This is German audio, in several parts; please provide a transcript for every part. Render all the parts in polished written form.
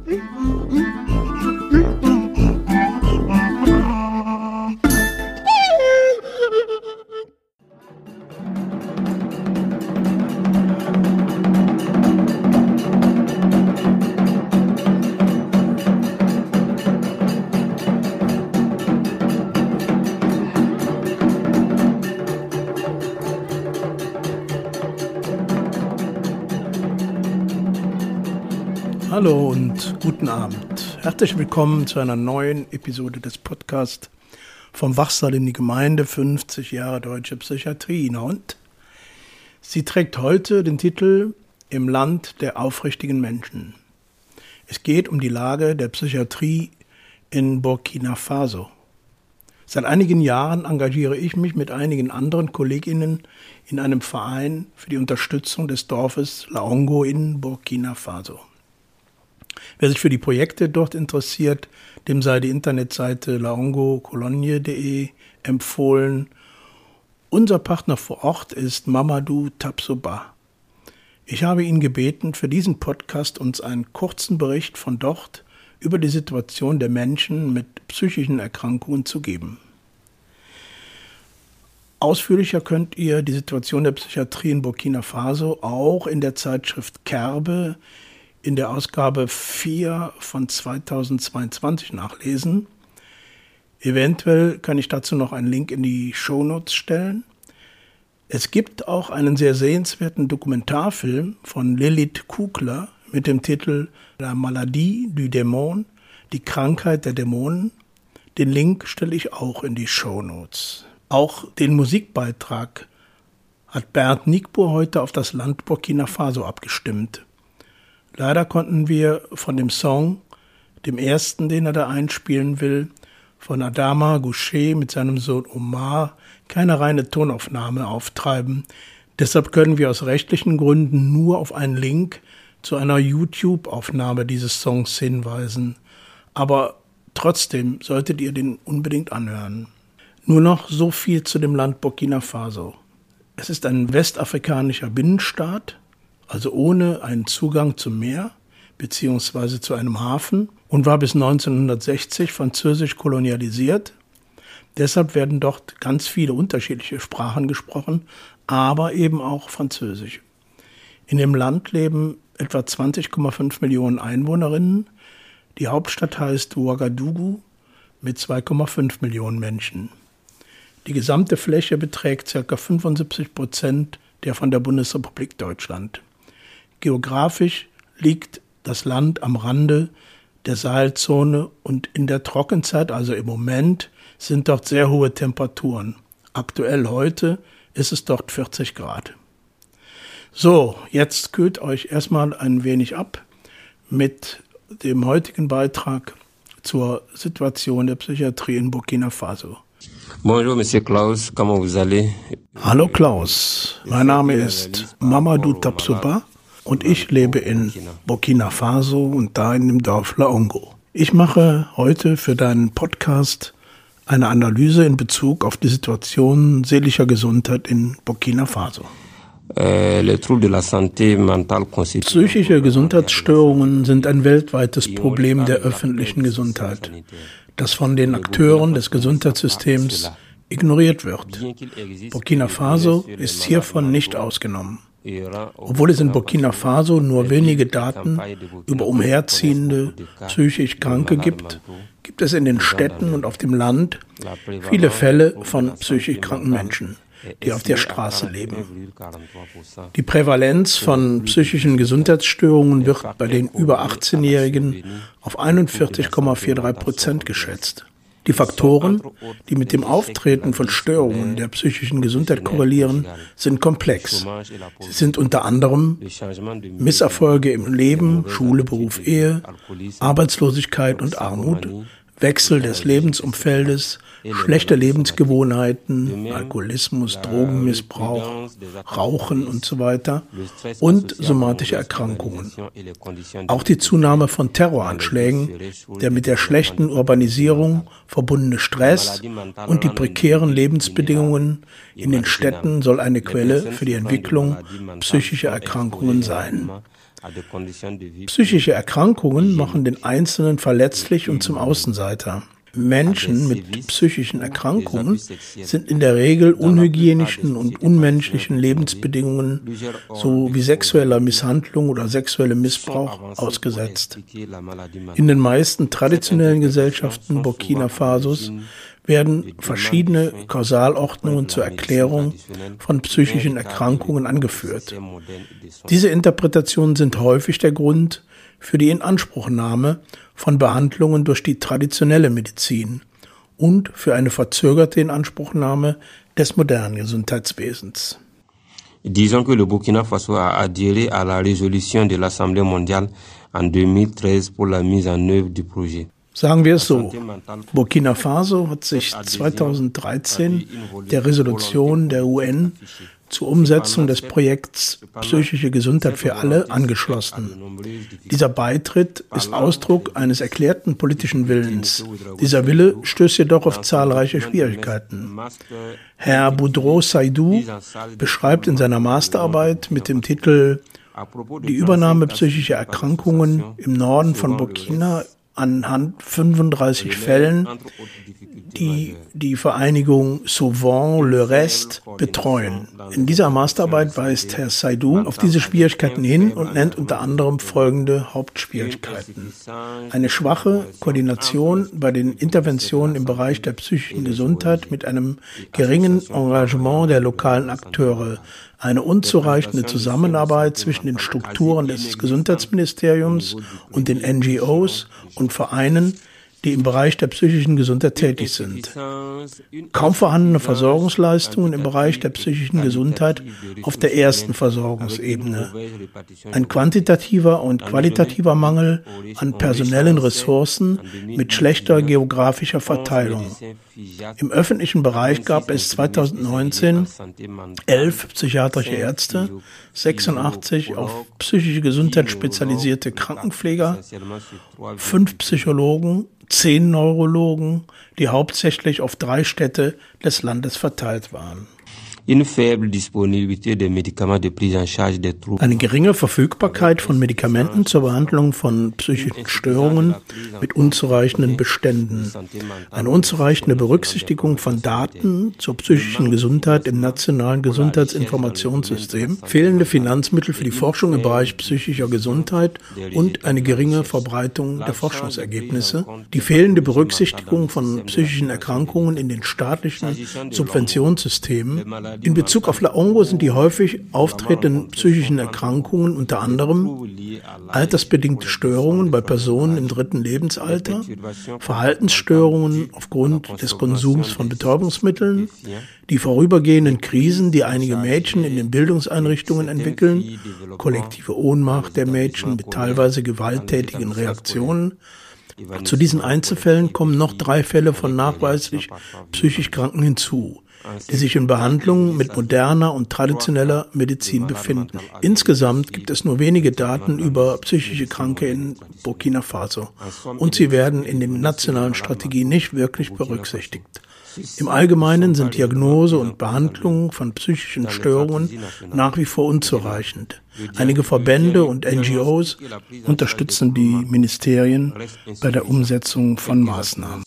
Hallo und guten Abend. Herzlich willkommen zu einer neuen Episode des Podcasts vom Wachsaal in die Gemeinde 50 Jahre Deutsche Psychiatrie. Und sie trägt heute den Titel Im Land der aufrichtigen Menschen. Es geht um die Lage der Psychiatrie in Burkina Faso. Seit einigen Jahren engagiere ich mich mit einigen anderen KollegInnen in einem Verein für die Unterstützung des Dorfes Laongo in Burkina Faso. Wer sich für die Projekte dort interessiert, dem sei die Internetseite laongocologne.de empfohlen. Unser Partner vor Ort ist Mamadou Tabsoba. Ich habe ihn gebeten, für diesen Podcast uns einen kurzen Bericht von dort über die Situation der Menschen mit psychischen Erkrankungen zu geben. Ausführlicher könnt ihr die Situation der Psychiatrie in Burkina Faso auch in der Zeitschrift Kerbe in der Ausgabe 4 von 2022 nachlesen. Eventuell kann ich dazu noch einen Link in die Shownotes stellen. Es gibt auch einen sehr sehenswerten Dokumentarfilm von Lilith Kugler mit dem Titel La Maladie du Démon, die Krankheit der Dämonen. Den Link stelle ich auch in die Shownotes. Auch den Musikbeitrag hat Bernd Nigbur heute auf das Land Burkina Faso abgestimmt. Leider konnten wir von dem Song, dem ersten, den er da einspielen will, von Adama Gouché mit seinem Sohn Omar, keine reine Tonaufnahme auftreiben. Deshalb können wir aus rechtlichen Gründen nur auf einen Link zu einer YouTube-Aufnahme dieses Songs hinweisen. Aber trotzdem solltet ihr den unbedingt anhören. Nur noch so viel zu dem Land Burkina Faso. Es ist ein westafrikanischer Binnenstaat, also ohne einen Zugang zum Meer bzw. zu einem Hafen, und war bis 1960 französisch kolonialisiert. Deshalb werden dort ganz viele unterschiedliche Sprachen gesprochen, aber eben auch Französisch. In dem Land leben etwa 20,5 Millionen Einwohnerinnen. Die Hauptstadt heißt Ouagadougou mit 2,5 Millionen Menschen. Die gesamte Fläche beträgt ca. 75% der von der Bundesrepublik Deutschland. Geografisch liegt das Land am Rande der Sahelzone und in der Trockenzeit, also im Moment, sind dort sehr hohe Temperaturen. Aktuell heute ist es dort 40 Grad. So, jetzt kühlt euch erstmal ein wenig ab mit dem heutigen Beitrag zur Situation der Psychiatrie in Burkina Faso. Bonjour, Monsieur Klaus, comment vous allez? Hallo Klaus, mein Name ist Mamadou Tabsoba und ich lebe in Burkina Faso und da in dem Dorf Laongo. Ich mache heute für deinen Podcast eine Analyse in Bezug auf die Situation seelischer Gesundheit in Burkina Faso. Psychische Gesundheitsstörungen sind ein weltweites Problem der öffentlichen Gesundheit, das von den Akteuren des Gesundheitssystems ignoriert wird. Burkina Faso ist hiervon nicht ausgenommen. Obwohl es in Burkina Faso nur wenige Daten über umherziehende psychisch Kranke gibt, gibt es in den Städten und auf dem Land viele Fälle von psychisch kranken Menschen, die auf der Straße leben. Die Prävalenz von psychischen Gesundheitsstörungen wird bei den über 18-Jährigen auf 41,43% geschätzt. Die Faktoren, die mit dem Auftreten von Störungen der psychischen Gesundheit korrelieren, sind komplex. Sie sind unter anderem Misserfolge im Leben, Schule, Beruf, Ehe, Arbeitslosigkeit und Armut, Wechsel des Lebensumfeldes, schlechte Lebensgewohnheiten, Alkoholismus, Drogenmissbrauch, Rauchen und so weiter und somatische Erkrankungen. Auch die Zunahme von Terroranschlägen, der mit der schlechten Urbanisierung verbundene Stress und die prekären Lebensbedingungen in den Städten soll eine Quelle für die Entwicklung psychischer Erkrankungen sein. Psychische Erkrankungen machen den Einzelnen verletzlich und zum Außenseiter. Menschen mit psychischen Erkrankungen sind in der Regel unhygienischen und unmenschlichen Lebensbedingungen sowie sexueller Misshandlung oder sexuellem Missbrauch ausgesetzt. In den meisten traditionellen Gesellschaften Burkina Fasos werden verschiedene Kausalordnungen zur Erklärung von psychischen Erkrankungen angeführt. Diese Interpretationen sind häufig der Grund für die Inanspruchnahme von Behandlungen durch die traditionelle Medizin und für eine verzögerte Inanspruchnahme des modernen Gesundheitswesens. Disons que le Burkina Faso a adhéré à la résolution de l'Assemblée mondiale en 2013 pour la mise en œuvre du projet. Sagen wir es so, Burkina Faso hat sich 2013 der Resolution der UN zur Umsetzung des Projekts Psychische Gesundheit für alle angeschlossen. Dieser Beitritt ist Ausdruck eines erklärten politischen Willens. Dieser Wille stößt jedoch auf zahlreiche Schwierigkeiten. Herr Boudreau Saïdou beschreibt in seiner Masterarbeit mit dem Titel Die Übernahme psychischer Erkrankungen im Norden von Burkina anhand 35 Fällen, die die Vereinigung Sauvons le Reste betreuen. In dieser Masterarbeit weist Herr Saïdou auf diese Schwierigkeiten hin und nennt unter anderem folgende Hauptschwierigkeiten. Eine schwache Koordination bei den Interventionen im Bereich der psychischen Gesundheit mit einem geringen Engagement der lokalen Akteure, eine unzureichende Zusammenarbeit zwischen den Strukturen des Gesundheitsministeriums und den NGOs und Vereinen, die im Bereich der psychischen Gesundheit tätig sind. Kaum vorhandene Versorgungsleistungen im Bereich der psychischen Gesundheit auf der ersten Versorgungsebene. Ein quantitativer und qualitativer Mangel an personellen Ressourcen mit schlechter geografischer Verteilung. Im öffentlichen Bereich gab es 2019 11 psychiatrische Ärzte, 86 auf psychische Gesundheit spezialisierte Krankenpfleger, 5 Psychologen, 10 Neurologen, die hauptsächlich auf 3 Städte des Landes verteilt waren. Eine geringe Verfügbarkeit von Medikamenten zur Behandlung von psychischen Störungen mit unzureichenden Beständen. Eine unzureichende Berücksichtigung von Daten zur psychischen Gesundheit im nationalen Gesundheitsinformationssystem, fehlende Finanzmittel für die Forschung im Bereich psychischer Gesundheit und eine geringe Verbreitung der Forschungsergebnisse, die fehlende Berücksichtigung von psychischen Erkrankungen in den staatlichen Subventionssystemen. In Bezug auf Laongo sind die häufig auftretenden psychischen Erkrankungen unter anderem altersbedingte Störungen bei Personen im 3. Lebensalter, Verhaltensstörungen aufgrund des Konsums von Betäubungsmitteln, die vorübergehenden Krisen, die einige Mädchen in den Bildungseinrichtungen entwickeln, kollektive Ohnmacht der Mädchen mit teilweise gewalttätigen Reaktionen. Zu diesen Einzelfällen kommen noch 3 Fälle von nachweislich psychisch Kranken hinzu, die sich in Behandlung mit moderner und traditioneller Medizin befinden. Insgesamt gibt es nur wenige Daten über psychische Kranke in Burkina Faso und sie werden in den nationalen Strategien nicht wirklich berücksichtigt. Im Allgemeinen sind Diagnose und Behandlung von psychischen Störungen nach wie vor unzureichend. Einige Verbände und NGOs unterstützen die Ministerien bei der Umsetzung von Maßnahmen.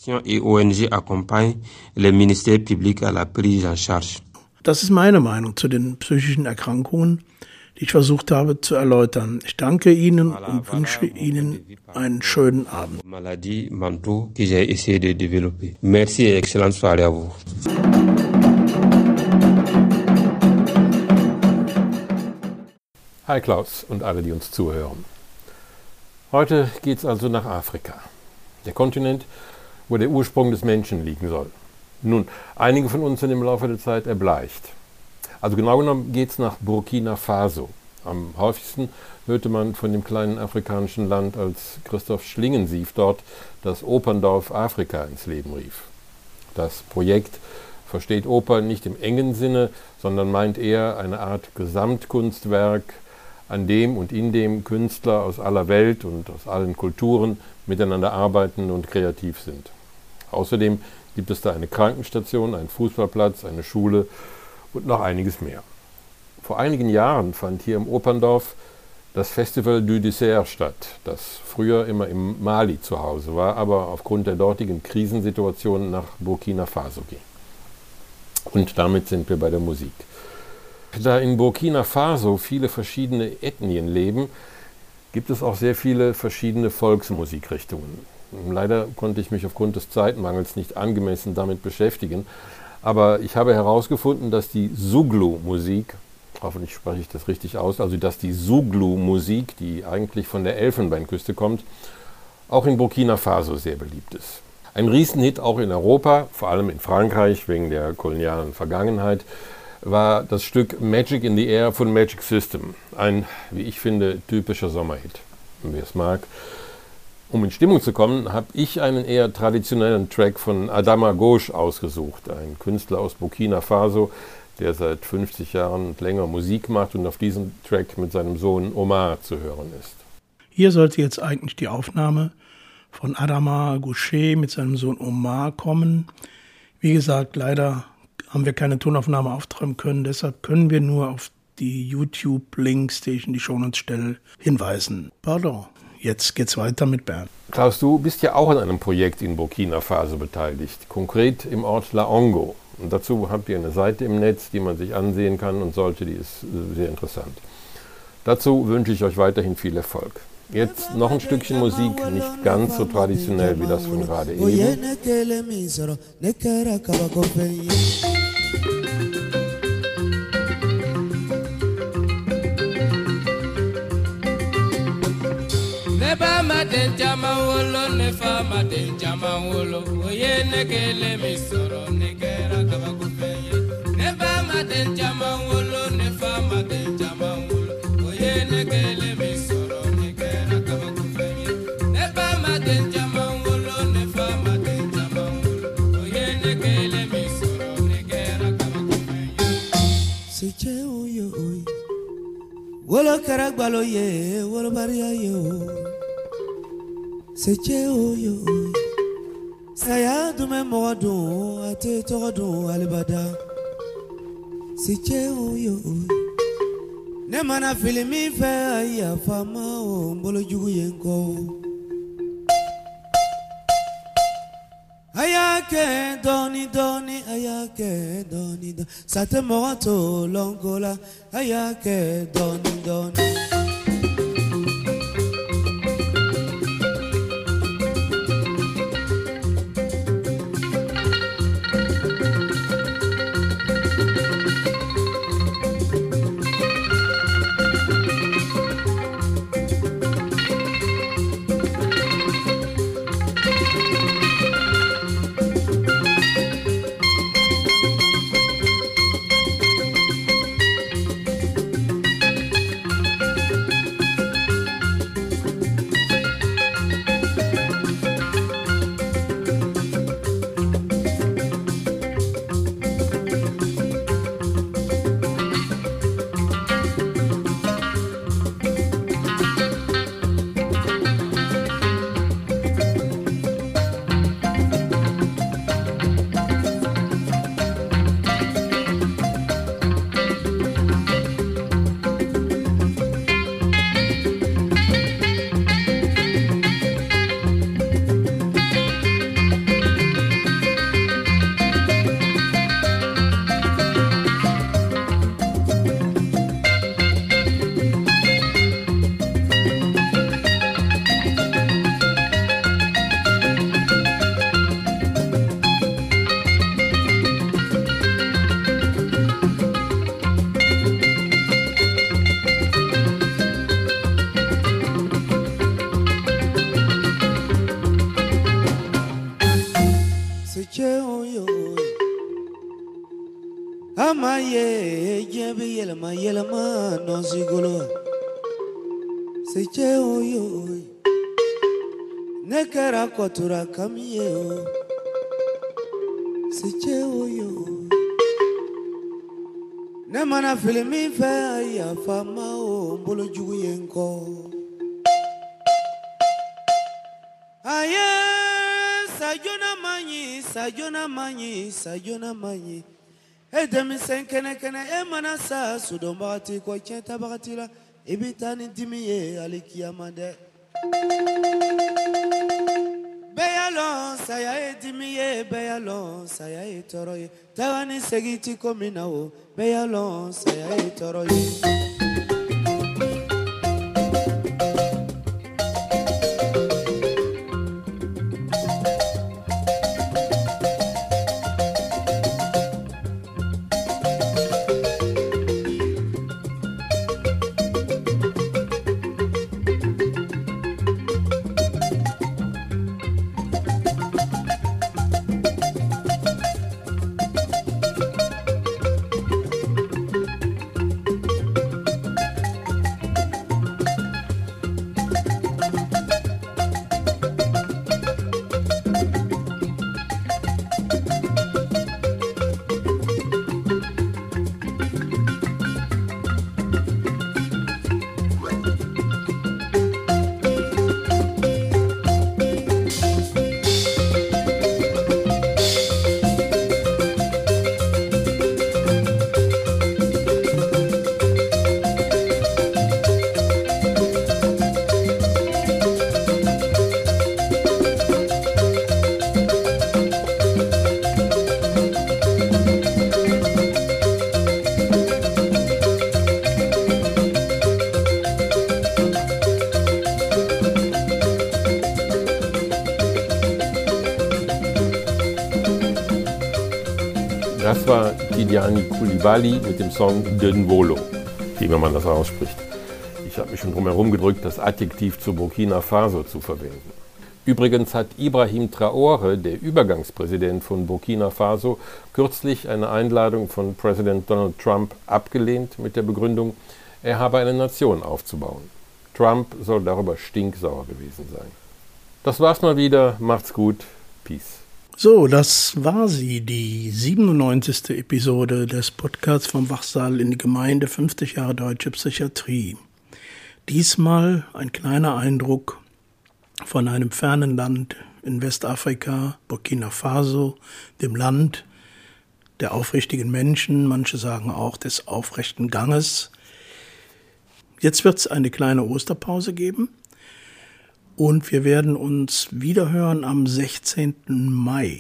Das ist meine Meinung zu den psychischen Erkrankungen, die ich versucht habe zu erläutern. Ich danke Ihnen und wünsche Ihnen einen schönen Abend. Merci et excellente soirée à vous. Hi Klaus und alle, die uns zuhören. Heute geht es also nach Afrika, der Kontinent, wo der Ursprung des Menschen liegen soll. Nun, einige von uns sind im Laufe der Zeit erbleicht. Also genau genommen geht es nach Burkina Faso. Am häufigsten hörte man von dem kleinen afrikanischen Land, als Christoph Schlingensief dort das Operndorf Afrika ins Leben rief. Das Projekt versteht Oper nicht im engen Sinne, sondern meint eher eine Art Gesamtkunstwerk, an dem und in dem Künstler aus aller Welt und aus allen Kulturen miteinander arbeiten und kreativ sind. Außerdem gibt es da eine Krankenstation, einen Fußballplatz, eine Schule und noch einiges mehr. Vor einigen Jahren fand hier im Operndorf das Festival du Dessert statt, das früher immer im Mali zu Hause war, aber aufgrund der dortigen Krisensituation nach Burkina Faso ging. Und damit sind wir bei der Musik. Da in Burkina Faso viele verschiedene Ethnien leben, gibt es auch sehr viele verschiedene Volksmusikrichtungen. Leider konnte ich mich aufgrund des Zeitmangels nicht angemessen damit beschäftigen, aber ich habe herausgefunden, dass die Zouglou-Musik, hoffentlich spreche ich das richtig aus, also dass die Zouglou-Musik, die eigentlich von der Elfenbeinküste kommt, auch in Burkina Faso sehr beliebt ist. Ein Riesenhit auch in Europa, vor allem in Frankreich wegen der kolonialen Vergangenheit, war das Stück Magic in the Air von Magic System. Ein, wie ich finde, typischer Sommerhit, wer es mag. Um in Stimmung zu kommen, habe ich einen eher traditionellen Track von Adama Gauche ausgesucht, ein Künstler aus Burkina Faso, der seit 50 Jahren und länger Musik macht und auf diesem Track mit seinem Sohn Omar zu hören ist. Hier sollte jetzt eigentlich die Aufnahme von Adama Gauche mit seinem Sohn Omar kommen. Wie gesagt, leider haben wir keine Tonaufnahme auftreiben können, deshalb können wir nur auf die YouTube-Links, die ich in die Shownotes stelle, hinweisen. Pardon, jetzt geht's weiter mit Bernd. Klaus, du bist ja auch an einem Projekt in Burkina Faso beteiligt, konkret im Ort Laongo. Und dazu habt ihr eine Seite im Netz, die man sich ansehen kann und sollte, die ist sehr interessant. Dazu wünsche ich euch weiterhin viel Erfolg. Jetzt noch ein Stückchen Musik, nicht ganz so traditionell wie das von gerade eben. Wolo karagbalo ye, wolo baria ye o. Seche o yo. Saya dume modu, ate todu alibada. Seche o yo. Ne mana filimi fe aya fama o mbolo jugu yenko. Ayake doni doni, ayake doni doni. Sate moto longola, ayake doni doni. Amaye jebe yelma no sigolo. Seche oyo. Nekara kotura kamiye o. Seche oyo. Ne mana filimi fe ya fama o mbolo jugu yenko. Aye sajona manyi, sajona manyi, sajona manyi. Edemi senkene kene emana sa sudombati ko chenta bakatila ibitani dimiye alikiyamande. Beyalon saya dimiye beyalon saya toroye. Tawani segiti kominawo beyalon saya toroye. Das war Tidiane Coulibaly mit dem Song Denvolo, wie immer man das ausspricht. Ich habe mich schon drum herum gedrückt, das Adjektiv zu Burkina Faso zu verwenden. Übrigens hat Ibrahim Traoré, der Übergangspräsident von Burkina Faso, kürzlich eine Einladung von Präsident Donald Trump abgelehnt mit der Begründung, er habe eine Nation aufzubauen. Trump soll darüber stinksauer gewesen sein. Das war's mal wieder. Macht's gut. Peace. So, das war sie, die 97. Episode des Podcasts vom Wachsaal in die Gemeinde 50 Jahre Deutsche Psychiatrie. Diesmal ein kleiner Eindruck von einem fernen Land in Westafrika, Burkina Faso, dem Land der aufrichtigen Menschen, manche sagen auch des aufrechten Ganges. Jetzt wird es eine kleine Osterpause geben. Und wir werden uns wiederhören am 16. Mai.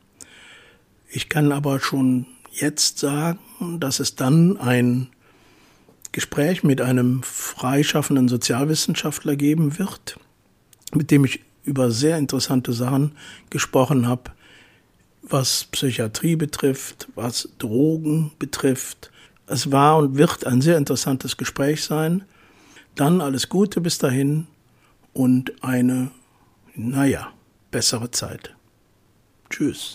Ich kann aber schon jetzt sagen, dass es dann ein Gespräch mit einem freischaffenden Sozialwissenschaftler geben wird, mit dem ich über sehr interessante Sachen gesprochen habe, was Psychiatrie betrifft, was Drogen betrifft. Es war und wird ein sehr interessantes Gespräch sein. Dann alles Gute bis dahin. Und eine, bessere Zeit. Tschüss.